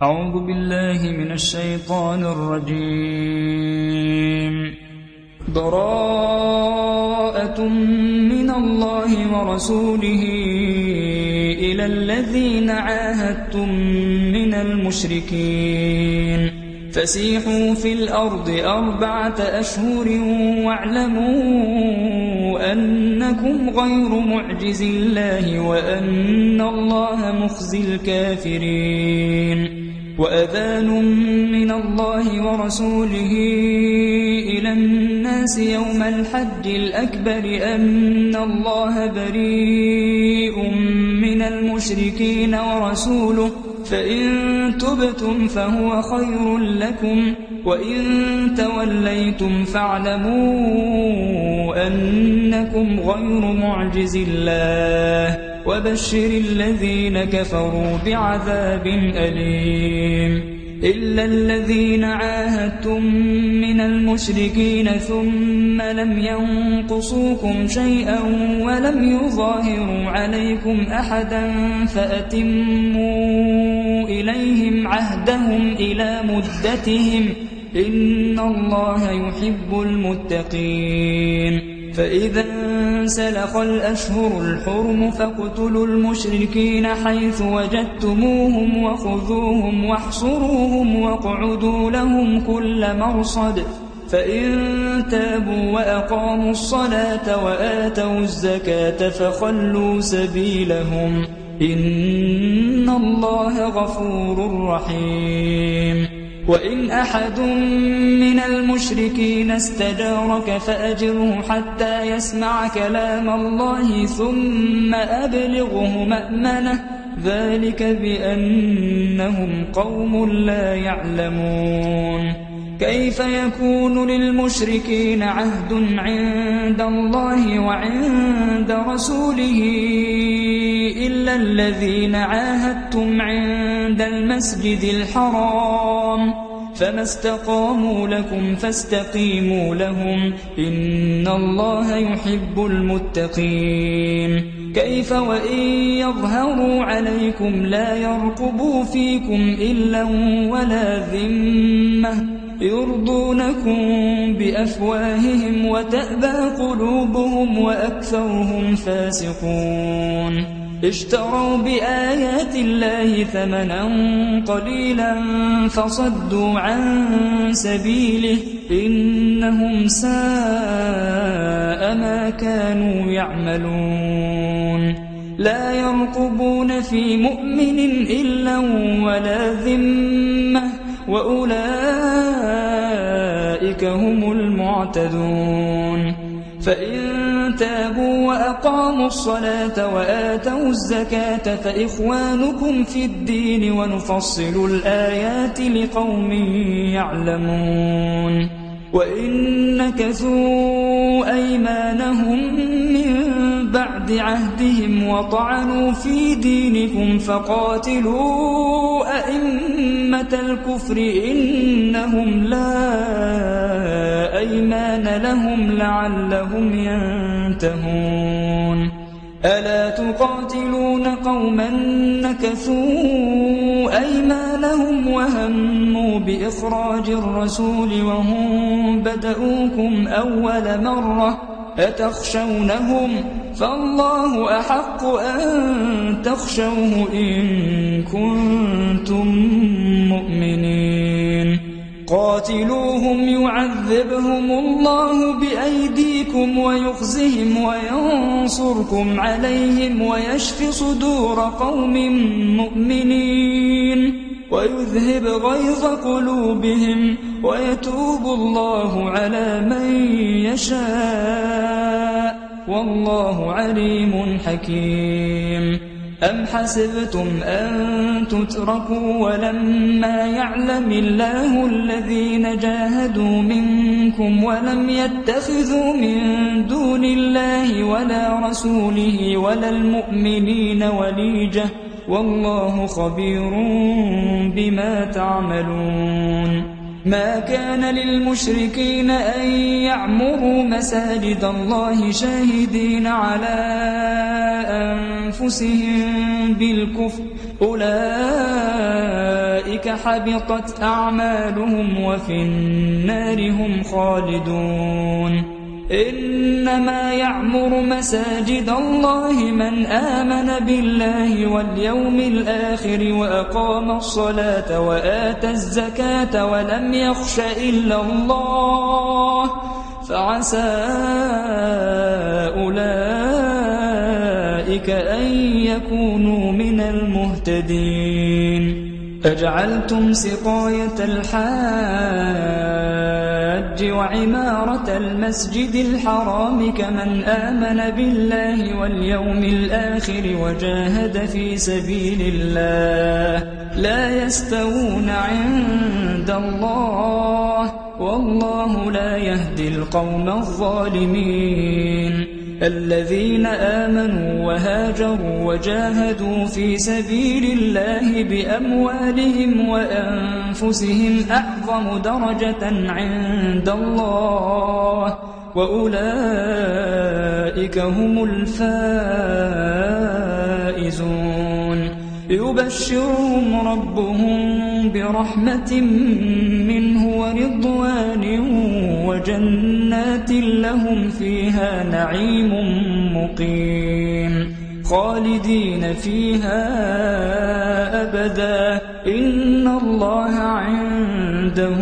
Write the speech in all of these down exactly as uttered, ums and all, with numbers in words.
أعوذ بالله من الشيطان الرجيم. براءة من الله ورسوله إلى الذين عاهدتم من المشركين فسيحوا في الأرض أربعة أشهر واعلموا أنكم غير معجز الله وأن الله مخزي الكافرين. وأذان من الله ورسوله إلى الناس يوم الحج الأكبر أن الله بريء من المشركين ورسوله فإن تبتم فهو خير لكم وإن توليتم فاعلموا أنكم غير معجز الله وبشر الذين كفروا بعذاب أليم. إلا الذين عاهدتم من المشركين ثم لم ينقصوكم شيئا ولم يظاهروا عليكم أحدا فأتموا إليهم عهدهم إلى مدتهم إن الله يحب المتقين. فإذا انسلخ الأشهر الحرم فاقتلوا المشركين حيث وجدتموهم وخذوهم واحصروهم واقعدوا لهم كل مرصد فإن تابوا وأقاموا الصلاة وآتوا الزكاة فخلوا سبيلهم إن الله غفور رحيم. وإن أحد من المشركين استجارك فأجره حتى يسمع كلام الله ثم أبلغه مأمنه ذلك بأنهم قوم لا يعلمون. كيف يكون للمشركين عهد عند الله وعند رسوله إلا الذين عاهدتم عند المسجد الحرام فما استقاموا لكم فاستقيموا لهم إن الله يحب المتقين. كيف وإن يظهروا عليكم لا يرقبوا فيكم إلا ولا ذمة يرضونكم بأفواههم وتأبى قلوبهم وأكثرهم فاسقون. اشتروا بآيات الله ثمنا قليلا فصدوا عن سبيله إنهم ساء ما كانوا يعملون. لا يرقبون في مؤمن إلا ولا ذمة وأولئك هم المعتدون. فإن تابوا وأقاموا الصلاة وآتوا الزكاة فإخوانكم في الدين ونفصل الآيات لقوم يعلمون. وإن نكثوا أيمانهم من بعد عهدهم وطعنوا في دينكم فقاتلوا أئمة الكفر إنهم لا أيمان لهم لعلهم ينتهون. ألا تقاتلون قوما نكثوا أيمانهم وهموا بإخراج الرسول وهم بدؤوكم أول مرة أتخشونهم فالله أحق أن تخشوه إن كنتم مؤمنين. قاتلوهم يعذبهم الله بأيديكم ويخزهم وينصركم عليهم ويشف صدور قوم مؤمنين ويذهب غيظ قلوبهم ويتوب الله على من يشاء والله عليم حكيم. أم حسبتم أن تتركوا ولما يعلم الله الذين جاهدوا منكم ولم يتخذوا من دون الله ولا رسوله ولا المؤمنين وليجة والله خبير بما تعملون. ما كان للمشركين أن يعمروا مساجد الله شاهدين على أنفسهم بالكفر أولئك أولئك حبطت أعمالهم وفي النار هم خالدون إنما يعمر مساجد الله من آمن بالله واليوم الآخر وأقام الصلاة وآتى الزكاة ولم يخش إلا الله فعسى أولئك أن يكونوا من المهتدين أجعلتم سقاية الحاج وعمارة المسجد الحرام كمن آمن بالله واليوم الآخر وجاهد في سبيل الله لا يستوون عند الله والله لا يهدي القوم الظالمين الذين آمنوا وهاجروا وجاهدوا في سبيل الله بأموالهم وأنفسهم أعظم درجة عند الله وأولئك هم الفائزون يبشرهم ربهم برحمة منه ورضوان وجنات لهم فيها نعيم مقيم خالدين فيها أبدا إن الله عنده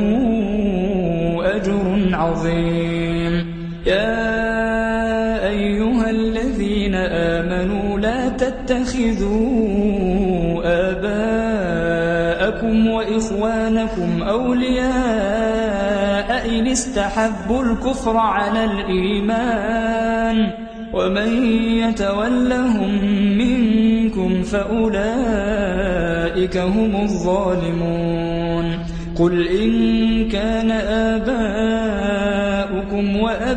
أجر عظيم يا أيها الذين آمنوا لا تتخذوا آباءكم وإخوانكم أولياء إن استحبوا الكفر على الإيمان ومن يتولهم منكم فأولئك هم الظالمون قل إن كان آباؤكم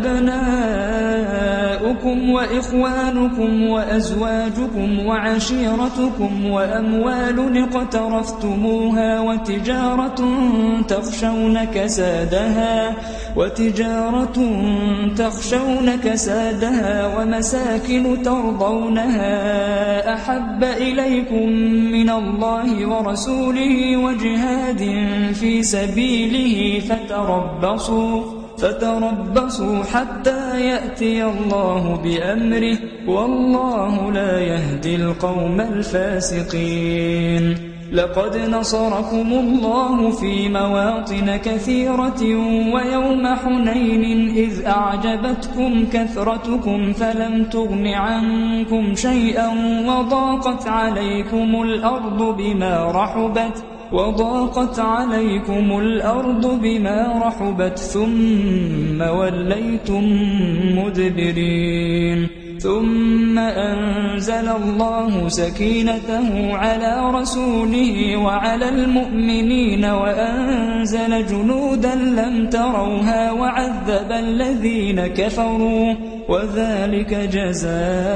وأبناؤكم وإخوانكم وأزواجكم وعشيرتكم وأموال اقترفتموها وتجارة تخشون كسادها وتجارة تخشون كسادها ومساكن ترضونها أحب إليكم من الله ورسوله وجهاد في سبيله فتربصوا فتربصوا حتى يأتي الله بأمره والله لا يهدي القوم الفاسقين لقد نصركم الله في مواطن كثيرة ويوم حنين إذ أعجبتكم كثرتكم فلم تغن عنكم شيئا وضاقت عليكم الأرض بما رحبت وضاقت عليكم الأرض بما رحبت ثم وليتم مدبرين ثم أنزل الله سكينته على رسوله وعلى المؤمنين وأنزل جنودا لم تروها وعذب الذين كفروا وذلك جزاء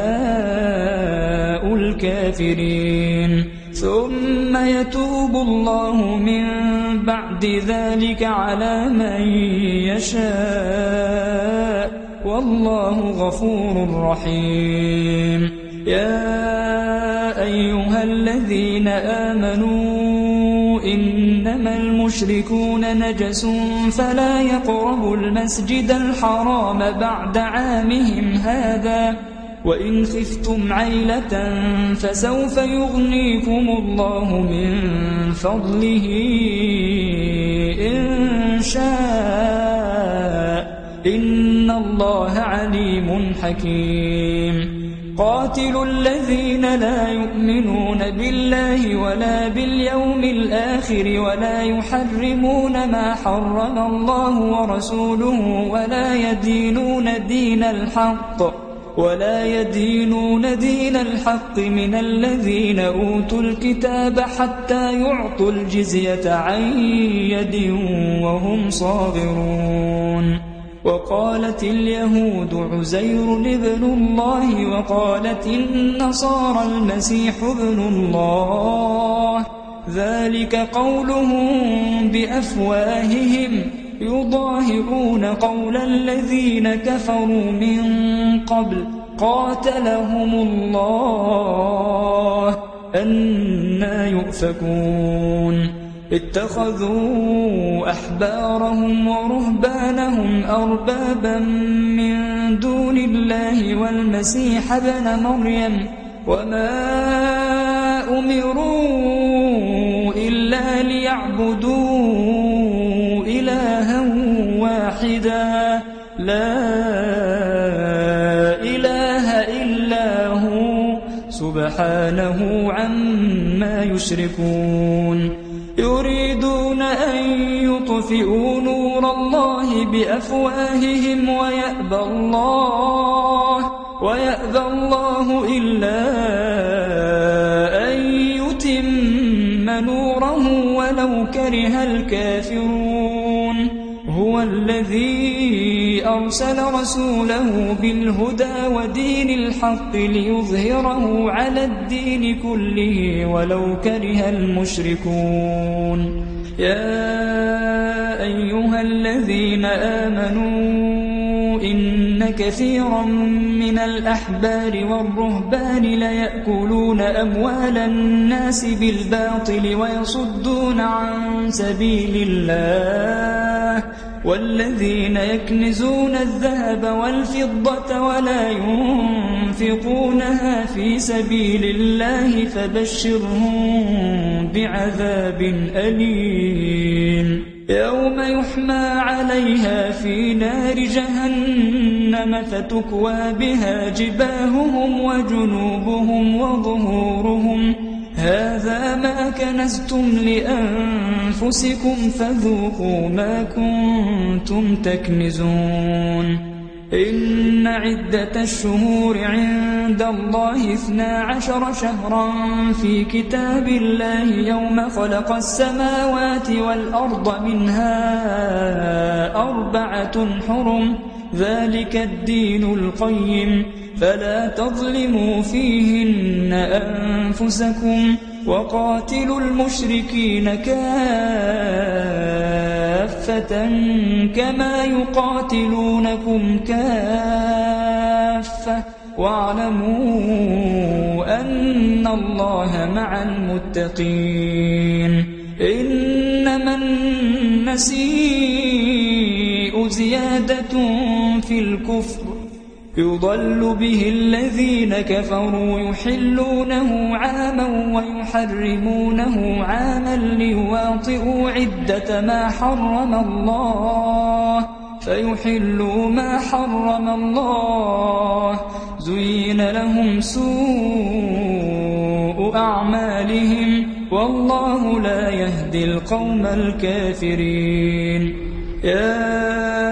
الكافرين ثم يتوب الله من بعد ذلك على من يشاء والله غفور رحيم يا أيها الذين آمنوا إنما المشركون نجس فلا يقربوا المسجد الحرام بعد عامهم هذا وإن خفتم عيلة فسوف يغنيكم الله من فضله إن شاء إن الله عليم حكيم قاتلوا الذين لا يؤمنون بالله ولا باليوم الآخر ولا يحرمون ما حرم الله ورسوله ولا يدينون دين الحق ولا يدينون دين الحق من الذين أوتوا الكتاب حتى يعطوا الجزية عن يد وهم صاغرون وقالت اليهود عزير ابن الله وقالت النصارى المسيح ابن الله ذلك قولهم بأفواههم يضاهئون قول الذين كفروا من قبل قاتلهم الله أنى يؤفكون اتخذوا أحبارهم ورهبانهم أربابا من دون الله والمسيح ابن مريم وما أمروا إلا ليعبدوا إلها واحدا لا إله إلا هو سبحانه عما يشركون يريدون أن يطفئوا نور الله بأفواههم ويأبى الله ويأبى الله إلا أن يتم نوره ولو كره الكافرون هو الذي أرسل رسوله بالهدى ودين الحق ليظهره على الدين كله ولو كره المشركون يا أيها الذين آمنوا إن كثيرا من الأحبار والرهبان ليأكلون أموال الناس بالباطل ويصدون عن سبيل الله والذين يكنزون الذهب والفضة ولا ينفقونها في سبيل الله فبشرهم بعذاب أليم يوم يحمى عليها في نار جهنم فتكوى بها جباههم وجنوبهم وظهورهم هذا ما كنزتم لأنفسكم فذوقوا ما كنتم تكنزون إن عدة الشهور عند الله اثنا عشر شهرا في كتاب الله يوم خلق السماوات والأرض منها أربعة حرم ذلك الدين القيم فلا تظلموا فيهن أنفسكم وقاتلوا المشركين كافة كما يقاتلونكم كافة واعلموا أن الله مع المتقين إنما النسيء زيادة في الكفر يضل به الذين كفروا يحلونه عاما ويحرمونه عاما ليواطئوا عدة ما حرم الله فيحلوا ما حرم الله زين لهم سوء أعمالهم والله لا يهدي القوم الكافرين يا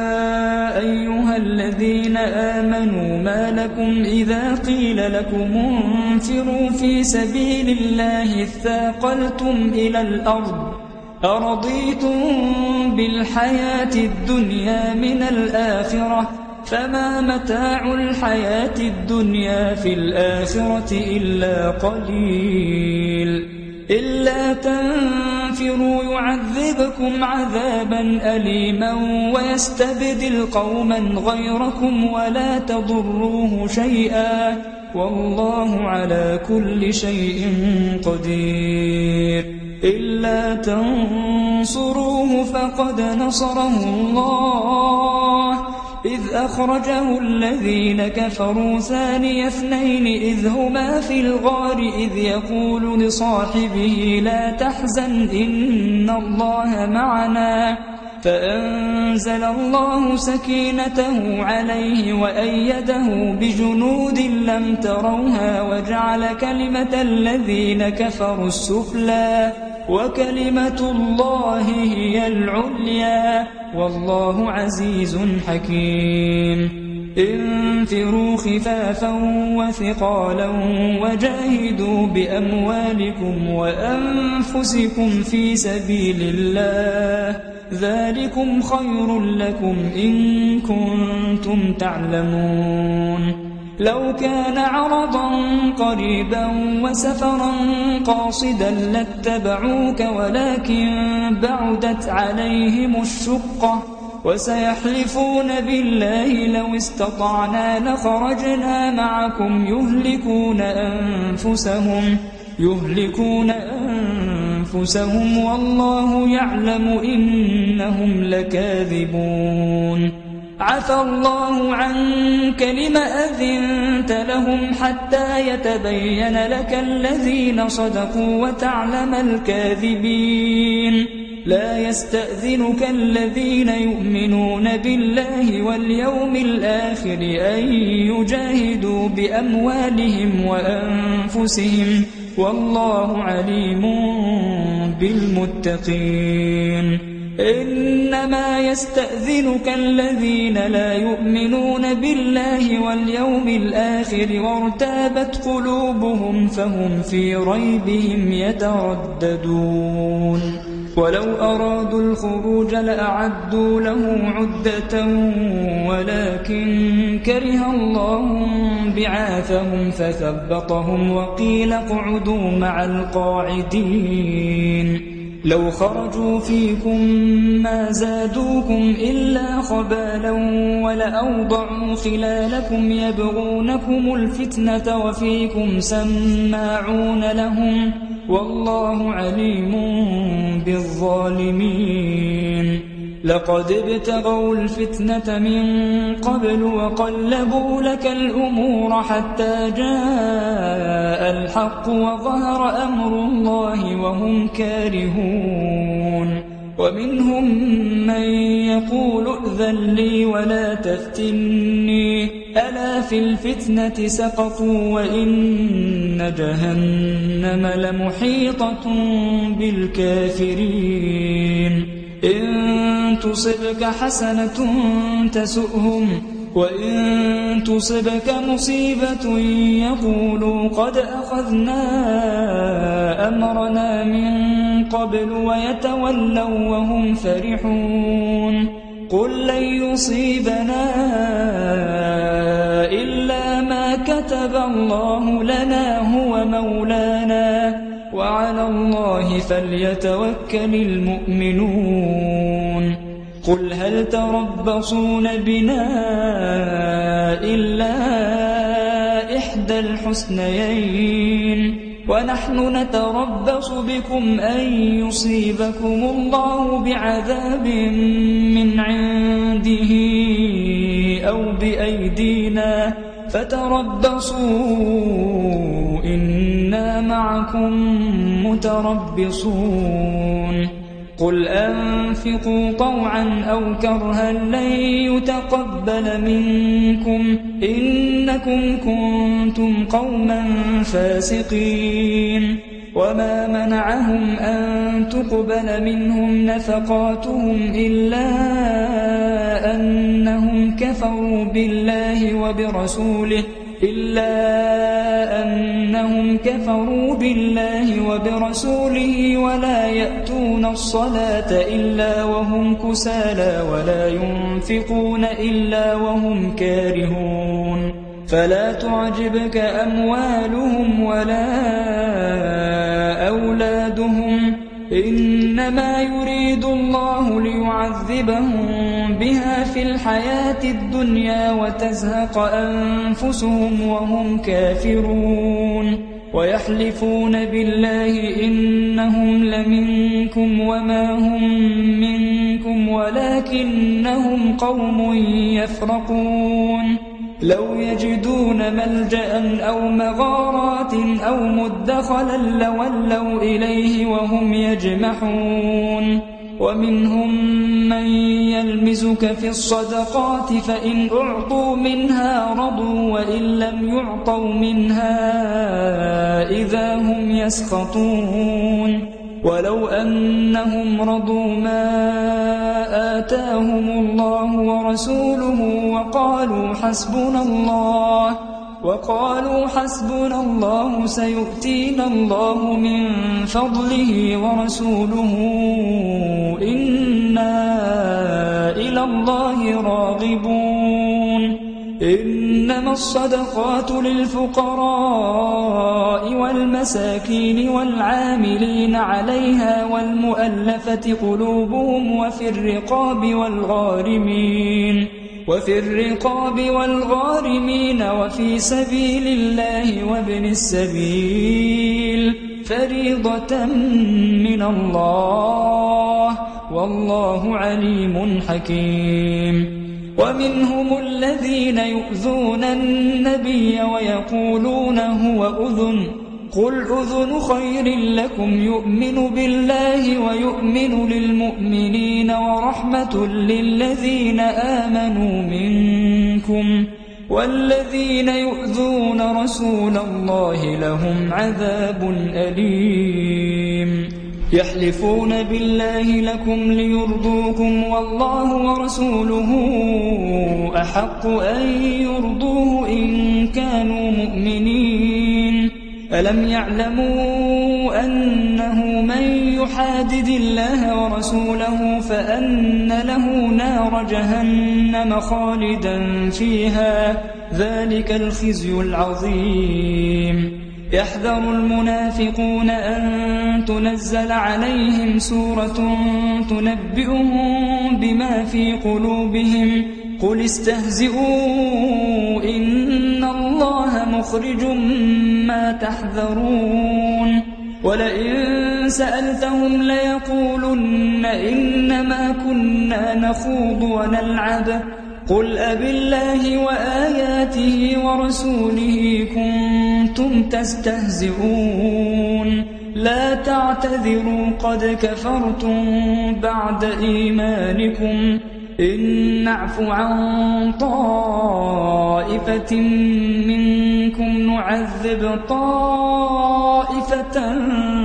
أيها الذين آمنوا ما لكم إذا قيل لكم انفروا في سبيل الله اثاقلتم إلى الأرض أرضيتم بالحياة الدنيا من الآخرة فما متاع الحياة الدنيا في الآخرة إلا قليل إلا تنفروا يعذبكم عذابا أليما ويستبدل قوما غيركم ولا تضروه شيئا والله على كل شيء قدير إلا تنصروه فقد نصره الله إذ أخرجه الذين كفروا ثاني اثنين إذ هما في الغار إذ يقول لصاحبه لا تحزن إن الله معنا فأنزل الله سكينته عليه وأيده بجنود لم تروها وجعل كلمة الذين كفروا السفلى وكلمة الله هي العليا والله عزيز حكيم انفروا خفافا وثقالا وجاهدوا بأموالكم وأنفسكم في سبيل الله ذلكم خير لكم إن كنتم تعلمون لو كان عرضا قريبا وسفرا قاصدا لاتبعوك ولكن بعدت عليهم الشقة وسيحلفون بالله لو استطعنا لخرجنا معكم يهلكون أنفسهم يهلكون أنفسهم والله يعلم إنهم لكاذبون عفى الله عنك لم أذنت لهم حتى يتبين لك الذين صدقوا وتعلم الكاذبين لا يستأذنك الذين يؤمنون بالله واليوم الآخر أن يجاهدوا بأموالهم وأنفسهم والله عليم بالمتقين إنما يستأذنك الذين لا يؤمنون بالله واليوم الآخر وارتابت قلوبهم فهم في ريبهم يترددون ولو أرادوا الخروج لأعدوا له عدة ولكن كره الله بعاثهم فثبطهم وقيل اقعدوا مع القاعدين لو خرجوا فيكم ما زادوكم إلا خبالا ولأوضعوا خلالكم يبغونكم الفتنة وفيكم سماعون لهم والله عليم بالظالمين لقد ابتغوا الفتنة من قبل وقلبوا لك الأمور حتى جاء الحق وظهر أمر الله وهم كارهون ومنهم من يقول ائذن لي ولا تفتني ألا في الفتنة سقطوا وإن جهنم لمحيطة بالكافرين إن تصبك حسنة تسؤهم وإن تصبك مصيبة يقولوا قد أخذنا أمرنا من قبل ويتولوا وهم فرحون قل لن يصيبنا إلا ما كتب الله لنا هو مولانا وعلى الله فليتوكل المؤمنون قل هل تربصون بنا إلا إحدى الحسنيين ونحن نتربص بكم أن يصيبكم الله بعذاب من عنده أو بأيدينا فتربصوا إنا معكم متربصون قل أنفقوا طوعا أو كرها لن يتقبل منكم إنكم كنتم قوما فاسقين وما منعهم أن تقبل منهم نفقاتهم إلا أنهم كفروا بالله وبرسوله إلا أنهم كفروا بالله وبرسوله ولا يأتون الصلاة إلا وهم كسالى ولا ينفقون إلا وهم كارهون فلا تعجبك أموالهم ولا أولادهم إنما يريد الله ليعذبهم بها في الحياة الدنيا وتزهق أنفسهم وهم كافرون ويحلفون بالله إنهم لمنكم وما هم منكم ولكنهم قوم يفرقون لو يجدون ملجأ أو مغارات أو مدخلا لولوا إليه وهم يجمحون ومنهم من يلمزك في الصدقات فإن أعطوا منها رضوا وإن لم يعطوا منها إذا هم يسخطون ولو أنهم رضوا ما آتاهم الله ورسوله وقالوا حسبنا الله وقالوا حسبنا الله سيؤتينا الله من فضله ورسوله إنا إلى الله راغبون إنما الصدقات للفقراء والمساكين والعاملين عليها والمؤلفة قلوبهم وفي الرقاب والغارمين وفي الرقاب والغارمين وفي سبيل الله وابن السبيل فريضة من الله والله عليم حكيم. ومنهم الذين يؤذون النبي ويقولون هو أذن قل أذن خير لكم يؤمن بالله ويؤمن للمؤمنين ورحمة للذين آمنوا منكم والذين يؤذون رسول الله لهم عذاب أليم. يحلفون بالله لكم ليرضوكم والله ورسوله أحق أن يرضوه إن كانوا مؤمنين. ألم يعلموا أنه من يحادد الله ورسوله فأن له نار جهنم خالدا فيها ذلك الخزي العظيم. يحذر المنافقون أن تنزل عليهم سورة تنبئهم بما في قلوبهم قل استهزئوا إن الله مخرج ما تحذرون. ولئن سألتهم ليقولن إنما كنا نخوض ونلعب قل أبالله وآياته ورسوله كنتم تستهزئون لا تعتذروا قد كفرتم بعد إيمانكم إن نعف عن طائفة منكم نعذب طائفة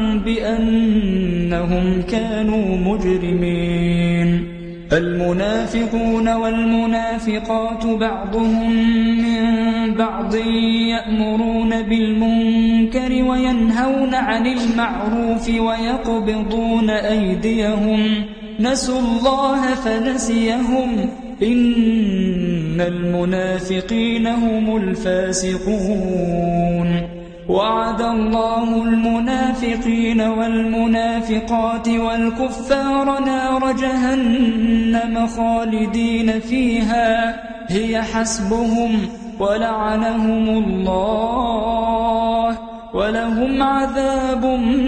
بأنهم كانوا مجرمين. المنافقون والمنافقات بعضهم من بعض يأمرون بالمنكر وينهون عن المعروف ويقبضون أيديهم نسوا الله فنسيهم إن المنافقين هم الفاسقون. وعد الله المنافقين والمنافقات والكفار نار جهنم خالدين فيها هي حسبهم ولعنهم الله ولهم عذاب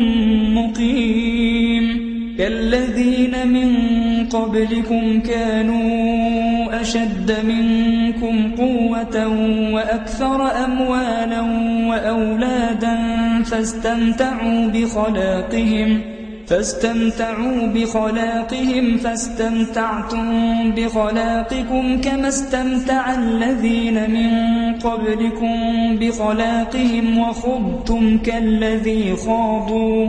مقيم. كالذين من قبلكم كانوا أشد منكم قوة وأكثر أموالا وأولادا فاستمتعوا بخلاقهم فاستمتعوا بخلاقهم فاستمتعتم بخلاقكم كما استمتع الذين من قبلكم بخلاقهم وخضتم كالذي خاضوا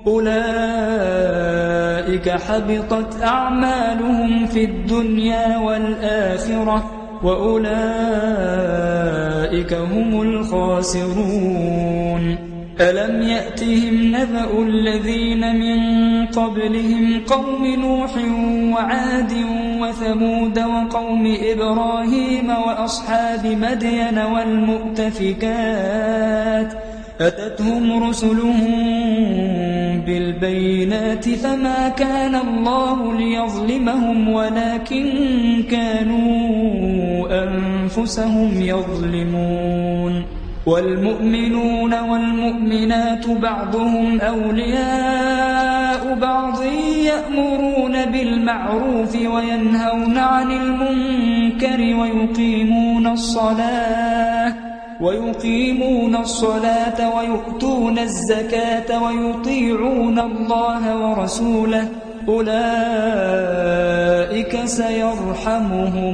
أولئك حبطت أعمالهم في الدنيا والآخرة وأولئك هم الخاسرون. ألم يأتهم نبأ الذين من قبلهم قوم نوح وعاد وثمود وقوم إبراهيم وأصحاب مدين والمؤتفكات أتتهم رسلهم بالبينات فما كان الله ليظلمهم ولكن كانوا أنفسهم يظلمون. والمؤمنون والمؤمنات بعضهم أولياء بعض يأمرون بالمعروف وينهون عن المنكر ويقيمون الصلاة ويقيمون الصلاة ويؤتون الزكاة ويطيعون الله ورسوله أولئك سيرحمهم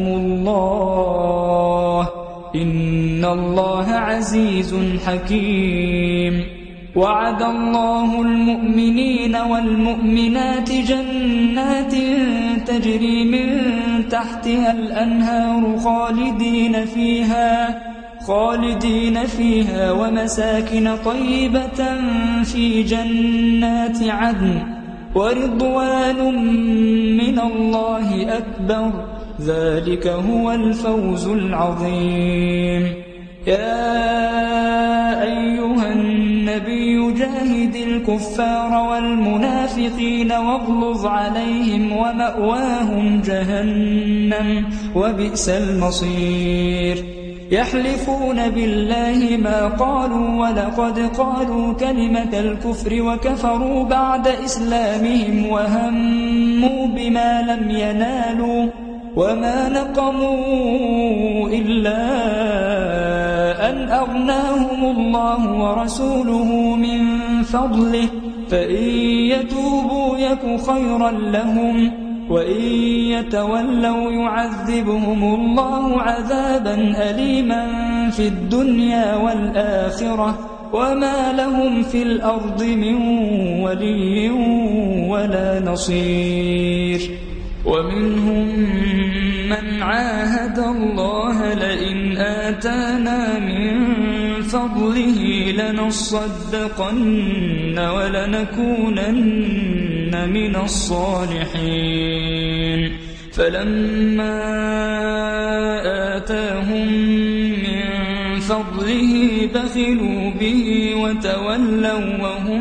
الله إن الله عزيز حكيم. وعد الله المؤمنين والمؤمنات جنات تجري من تحتها الأنهار خالدين فيها خالدين فيها ومساكن طيبة في جنات عدن ورضوان من الله أكبر ذلك هو الفوز العظيم. يا أيها النبي جاهد الكفار والمنافقين واغلظ عليهم ومأواهم جهنم وبئس المصير. يحلفون بالله ما قالوا ولقد قالوا كلمة الكفر وكفروا بعد إسلامهم وهموا بما لم ينالوا وما نقموا إلا أن أغناهم الله ورسوله من فضله فإن يتوبوا يك خيرا لهم وإن يتولوا يعذبهم الله عذابا أليما في الدنيا والآخرة وما لهم في الأرض من ولي ولا نصير ومنهم من عاهد الله لئن آتانا من فضله لنصدقن ولنكونن من الصالحين فلما آتاهم من فضله بخلوا به وتولوا وهم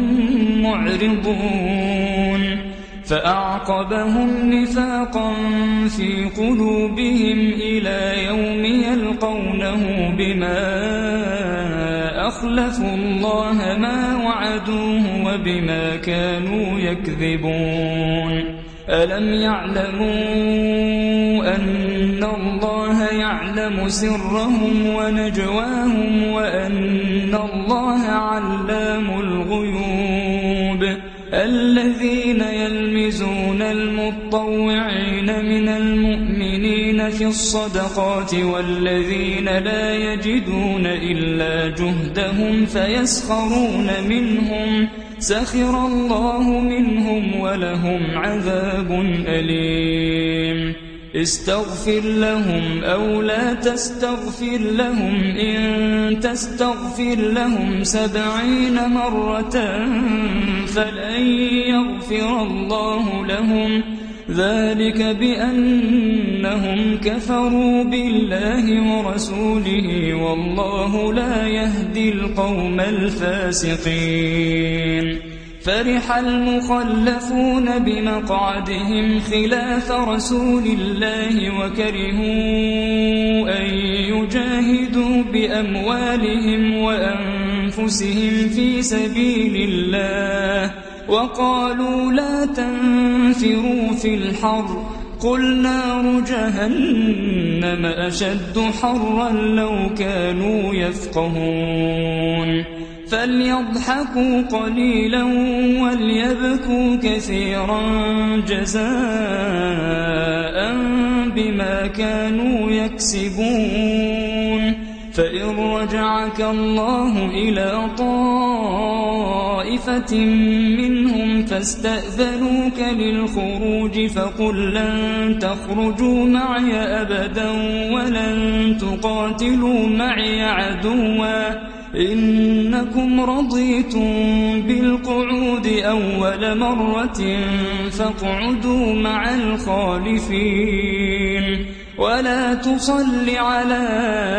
معرضون فأعقبهم نفاقا في قلوبهم إلى يوم يلقونه بما أخلفوا الله ما وعدوه وبما كانوا يكذبون ألم يعلموا أن الله يعلم سرهم ونجواهم وأن الله علام الغيوب الذين يلمزون المطوعين من المؤمنين في الصدقات والذين لا يجدون إلا جهدهم فيسخرون منهم سخر الله منهم ولهم عذاب أليم استغفر لهم أو لا تستغفر لهم إن تستغفر لهم سبعين مرة فلن يغفر الله لهم ذلك بأنهم كفروا بالله ورسوله والله لا يهدي القوم الفاسقين فرح المخلفون بمقعدهم خلاف رسول الله وكرهوا أن يجاهدوا بأموالهم وأنفسهم في سبيل الله وقالوا لا تنفروا في الحر قل نار جهنم أشد حرا لو كانوا يفقهون فليضحكوا قليلا وليبكوا كثيرا جزاء بما كانوا يكسبون فإن رجعك الله إلى طائفة منهم فاستأذنوك للخروج فقل لن تخرجوا معي أبدا ولن تقاتلوا معي عدوا إنكم رضيتم بالقعود أول مرة فاقعدوا مع الخالفين ولا تصل على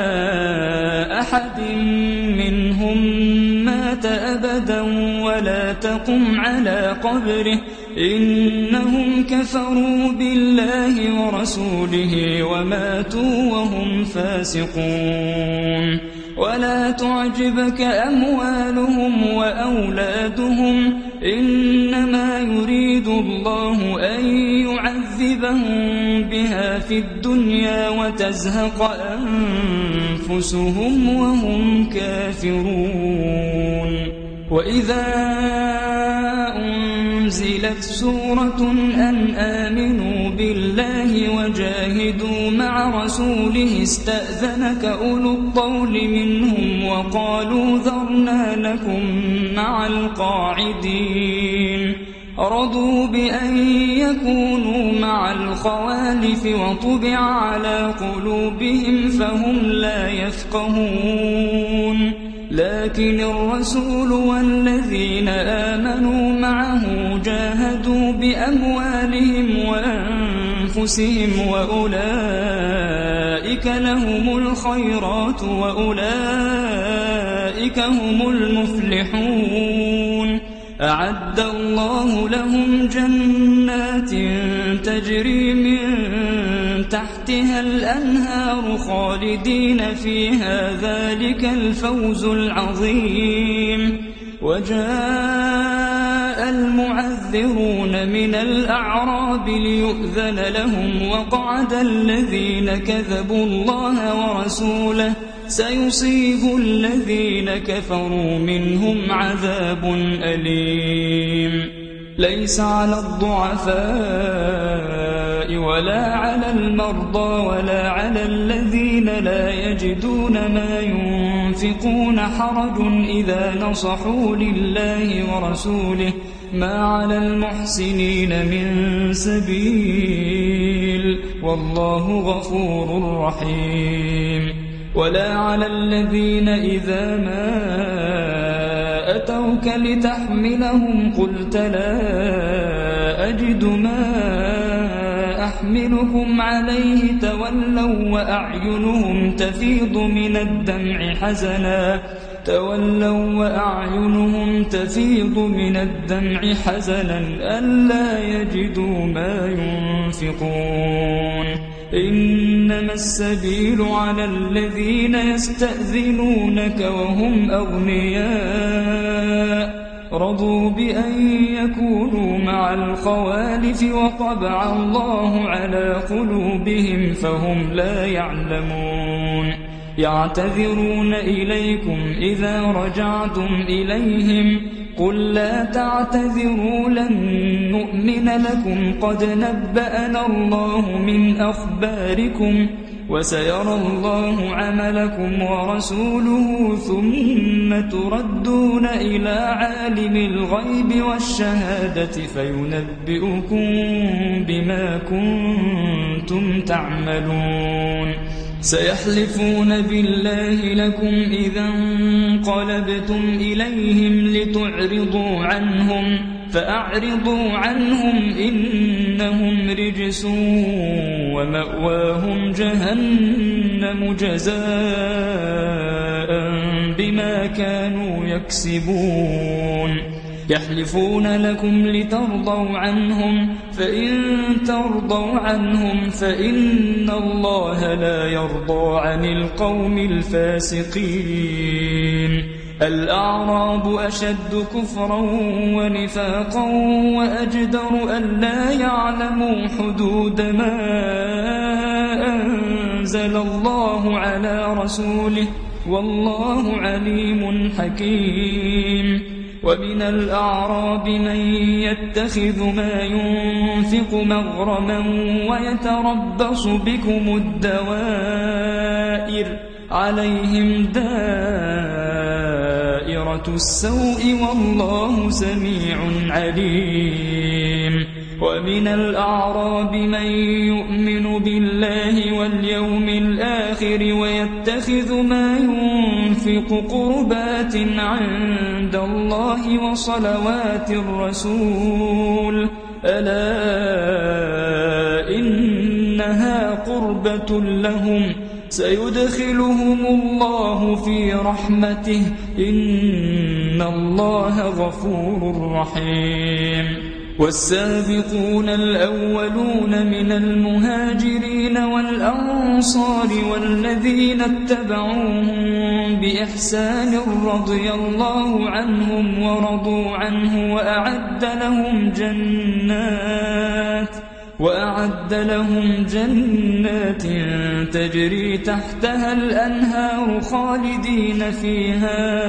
أحد منهم مات أبدا ولا تقم على قبره إنهم كفروا بالله ورسوله وماتوا وهم فاسقون ولا تعجبك أموالهم وأولادهم إنما يريد الله أن يعذبهم بها في الدنيا وتزهق أنفسهم وهم كافرون وإذا أنزلت سورة أن آمنوا بالله وجاهدوا مع رسوله استأذنك أولو الطول منهم وقالوا ذرنا لكم مع القاعدين رضوا بأن يكونوا مع الخوالف وطبع على قلوبهم فهم لا يفقهون لكن الرسول والذين آمنوا معه جاهدوا بأموالهم وأنفسهم وأولئك لهم الخيرات وأولئك هم المفلحون أعد الله لهم جنات تجري من تحتها الأنهار خالدين فيها ذلك الفوز العظيم. وجاء المعذرون من الأعراب ليؤذن لهم وقعد الذين كذبوا الله ورسوله سيصيب الذين كفروا منهم عذاب أليم. ليس على الضعفاء ولا على المرضى ولا على الذين لا يجدون ما ينفقون حرج إذا نصحوا لله ورسوله ما على المحسنين من سبيل والله غفور رحيم. ولا على الذين إذا ما أتوك لتحملهم قلت لا أجد ما أحملكم عليه تولوا وأعينهم تفيض من الدمع حزنا تولوا وأعينهم تفيض من الدمع حزنا ألا يجدوا ما ينفقون. إنما السبيل على الذين يستأذنونك وهم أغنياء رضوا بأن يكونوا مع الخوالف وطبع الله على قلوبهم فهم لا يعلمون. يعتذرون إليكم إذا رجعتم إليهم قل لا تعتذروا لن نؤمن لكم قد نبأنا الله من أخباركم وسيرى الله عملكم ورسوله ثم تردون إلى عالم الغيب والشهادة فينبئكم بما كنتم تعملون. سيحلفون بالله لكم إذا انقلبتم إليهم لتعرضوا عنهم فأعرضوا عنهم إنهم رجس ومأواهم جهنم جزاء بما كانوا يكسبون. يحلفون لكم لترضوا عنهم فإن ترضوا عنهم فإن الله لا يرضى عن القوم الفاسقين. الأعراب أشد كفرا ونفاقا وأجدر ألا يعلموا حدود ما أنزل الله على رسوله والله عليم حكيم. ومن الأعراب من يتخذ ما ينفق مغرما ويتربص بكم الدوائر عليهم دائرة السوء والله سميع عليم. ومن الأعراب من يؤمن بالله واليوم الآخر ويتخذ ما ينفق قربات عند الله وصلوات الرسول ألا إنها قربة لهم سيدخلهم الله في رحمته إن الله غفور رحيم. والسابقون الأولون من المهاجرين والأنصار والذين اتبعوهم بإحسان رضي الله عنهم ورضوا عنه وأعد لهم جنات وأعد لهم جنات تجري تحتها الأنهار خالدين فيها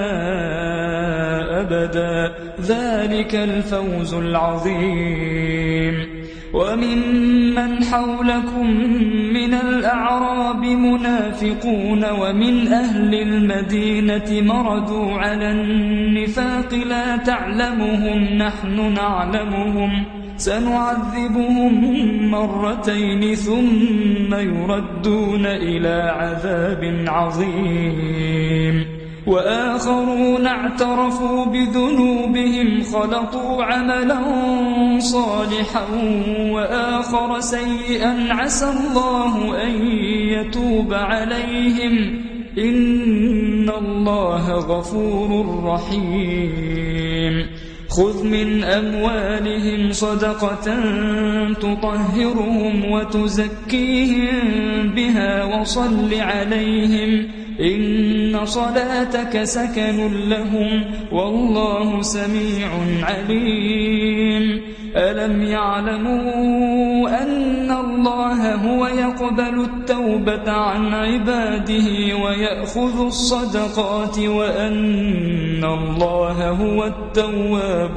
أبدا ذلك الفوز العظيم. وممن حولكم من الأعراب منافقون ومن أهل المدينة مردوا على النفاق لا تعلمهم نحن نعلمهم سنعذبهم مرتين ثم يردون إلى عذاب عظيم. وآخرون اعترفوا بذنوبهم خلطوا عملا صالحا وآخر سيئا عسى الله أن يتوب عليهم إن الله غفور رحيم. خذ من أموالهم صدقة تطهرهم وتزكيهم بها وصل عليهم إن صلاتك سكن لهم والله سميع عليم ألم يعلموا أن الله هو يقبل التوبة عن عباده ويأخذ الصدقات وأن الله هو التواب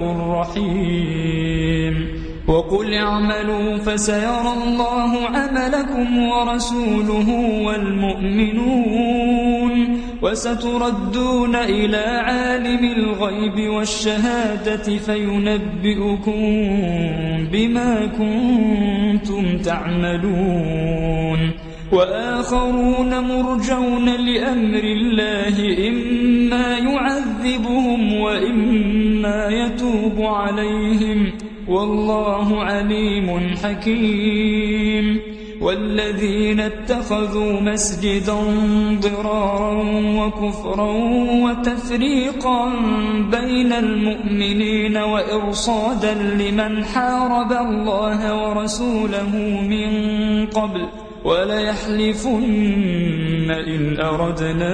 الرحيم وقل اعملوا فسيرى الله عملكم ورسوله والمؤمنون وستردون إلى عالم الغيب والشهادة فينبئكم بما كنتم تعملون وآخرون مرجون لأمر الله إما يعذبهم وإما يتوب عليهم والله عليم حكيم والذين اتخذوا مسجدا ضرارا وكفرا وتفريقا بين المؤمنين وإرصادا لمن حارب الله ورسوله من قبل وليحلفن إن أردنا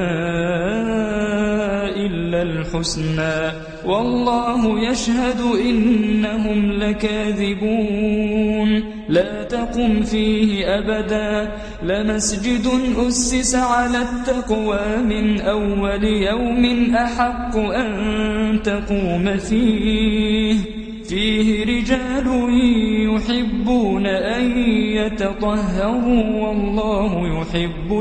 إلا الحسنى والله يشهد إنهم لكاذبون لا تقم فيه أبدا لمسجد أسس على التقوى من أول يوم أحق أن تقوم فيه فيه رجال يحبون أن يتطهروا والله يحب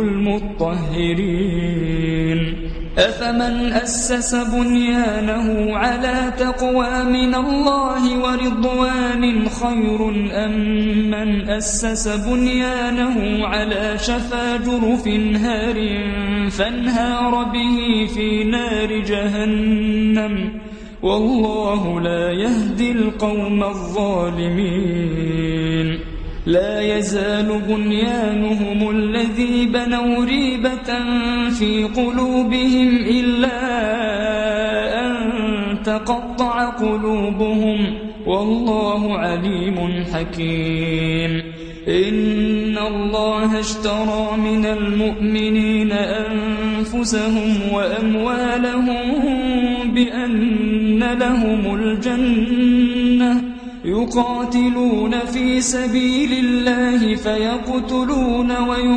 المطهرين أفمن أسس بنيانه على تقوى من الله ورضوان خير أم من أسس بنيانه على شفا جرف هار فانهار به في نار جهنم والله لا يهدي القوم الظالمين لا يزال بنيانهم الذي بنوا ريبة في قلوبهم إلا أن تقطع قلوبهم والله عليم حكيم إن الله اشترى من المؤمنين أنفسهم وأموالهم بأن لهم الجنة يقاتلون في سبيل الله فيقتلون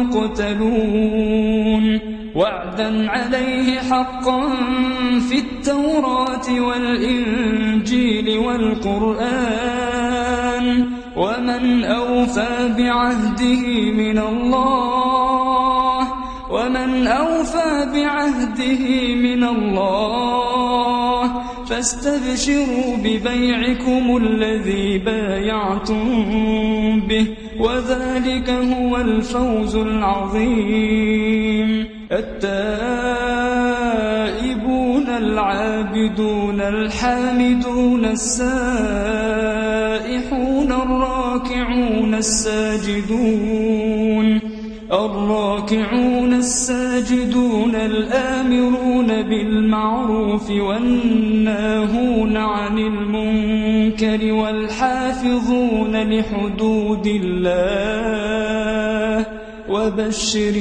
ويقتلون وعدا عليه حقا في التوراة والإنجيل والقرآن ومن أوفى بعهده من الله ومن أوفى بعهده من الله فاستبشروا ببيعكم الذي بايعتم به وذلك هو الفوز العظيم التائبون العابدون الحامدون السائحون الراكعون الساجدون الراكعون الساجدون الآمرون بالمعروف والناهون عن المنكر والحافظون لحدود الله وبشر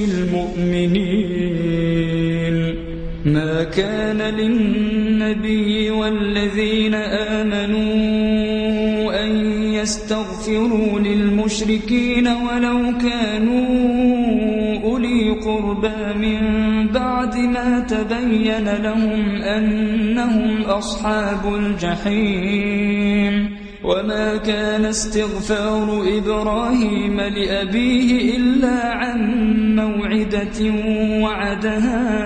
المؤمنين ما كان للنبي والذين آمنوا أن يستغفروا للمشركين ولو كانوا أولي قربى من بعد ما تبين لهم أنهم أصحاب الجحيم وما كان استغفار إبراهيم لأبيه إلا عن موعدة وعدها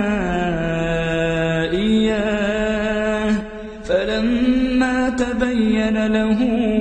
إياه فلما تبين له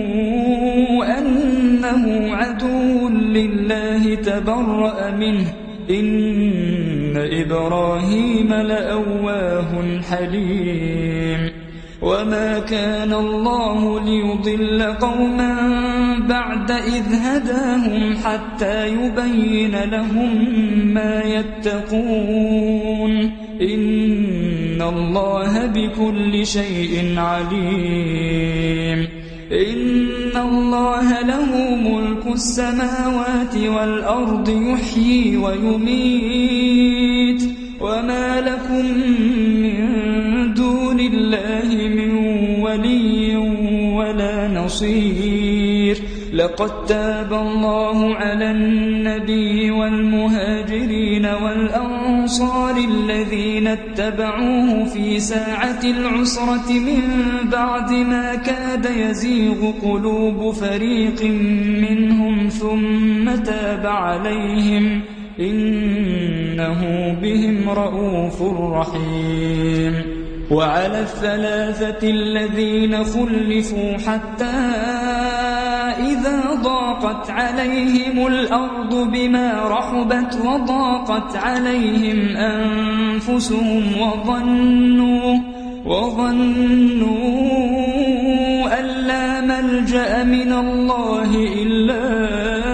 أنه عدو لله تبرأ منه إن إبراهيم لأواه حليم وما كان الله ليضل قوما بعد إذ هداهم حتى يبين لهم ما يتقون إن إن الله بكل شيء عليم إن الله له ملك السماوات والأرض يحيي ويميت وما لكم من دون الله من ولي ولا نصير لقد تاب الله على النبي والمهاجرين والأنصار الذين اتبعوه في ساعة العسرة من بعد ما كاد يزيغ قلوب فريق منهم ثم تاب عليهم إنه بهم رءوف رحيم وعلى الثلاثة الذين خلفوا حتى إذا ضاقت عليهم الأرض بما رحبت وضاقت عليهم أنفسهم وظنوا وظنوا أن لا ملجأ من الله إلا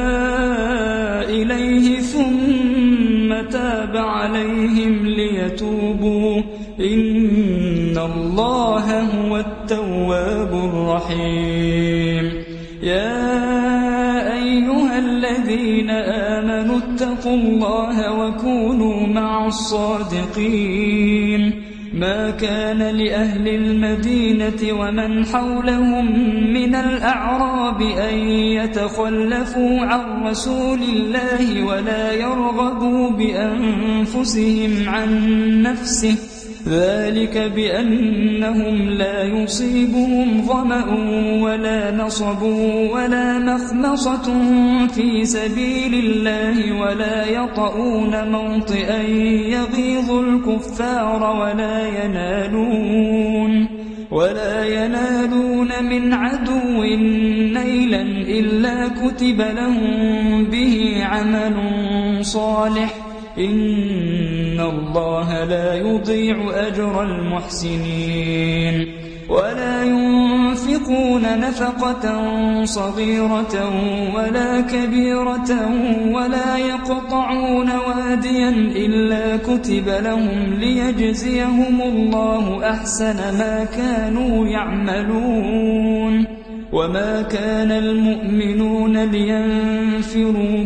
إليه ثم تاب عليهم ليتوبوا إن الله هو التواب الرحيم يا أيها الذين آمنوا اتقوا الله وكونوا مع الصادقين ما كان لأهل المدينة ومن حولهم من الأعراب أن يتخلفوا عن رسول الله ولا يرغبوا بأنفسهم عن نفسه ذلك بأنهم لا يصيبهم ظمأ ولا نصب ولا مخمصة في سبيل الله ولا يطؤون موطئا يغيظ الكفار ولا ينالون ولا ينالون من عدو نيلا إلا كتب لهم به عمل صالح إن الله لا يضيع أجر المحسنين ولا ينفقون نفقة صغيرة ولا كبيرة ولا يقطعون واديا إلا كتب لهم ليجزيهم الله أحسن ما كانوا يعملون وما كان المؤمنون لينفروا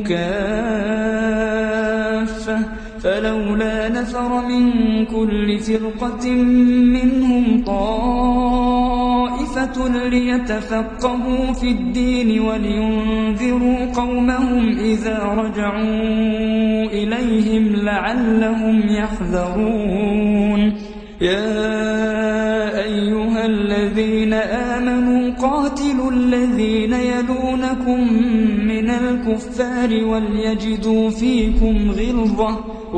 كافة فلولا نفر من كل فرقة منهم طائفة ليتفقهوا في الدين ولينذروا قومهم إذا رجعوا إليهم لعلهم يحذرون يا أيها الذين آمنوا قاتلوا الذين يلونكم من الكفار وليجدوا فيكم غلظة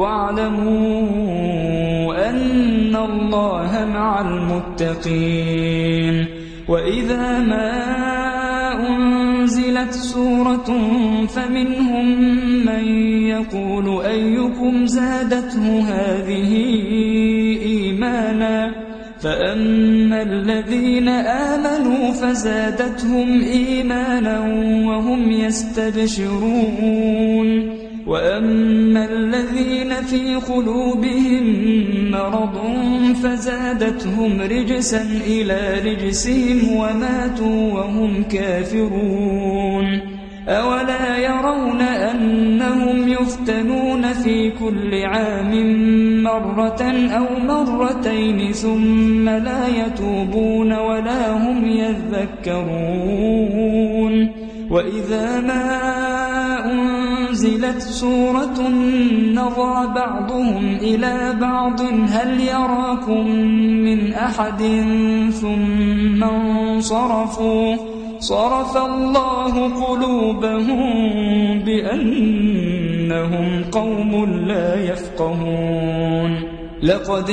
واعلموا أن الله مع المتقين وإذا ما أنزلت سورة فمنهم من يقول أيكم زادته هذه إيمانا فأما الذين آمنوا فزادتهم إيمانا وهم يستبشرون وأما الذين في قلوبهم مرض فزادتهم رجسا إلى رجسهم وماتوا وهم كافرون أولا يرون أنهم يفتنون في كل عام مرة أو مرتين ثم لا يتوبون ولا هم يذكرون وإذا ما أنزلت سورة نظر بعضهم إلى بعض هل يراكم من أحد ثم انصرفوا صرف الله قلوبهم بأنهم قوم لا يفقهون لقد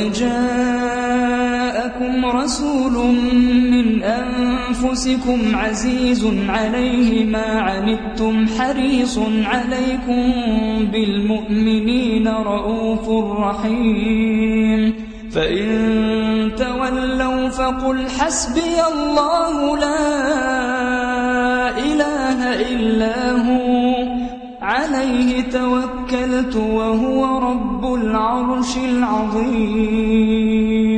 جاءكم رسول من أنفسكم عزيز عليه ما عنتم حريص عليكم بالمؤمنين رؤوف رحيم فإن تولوا فقل حسبي الله لا إله إلا هو عليه توكلت وهو رب العرش العظيم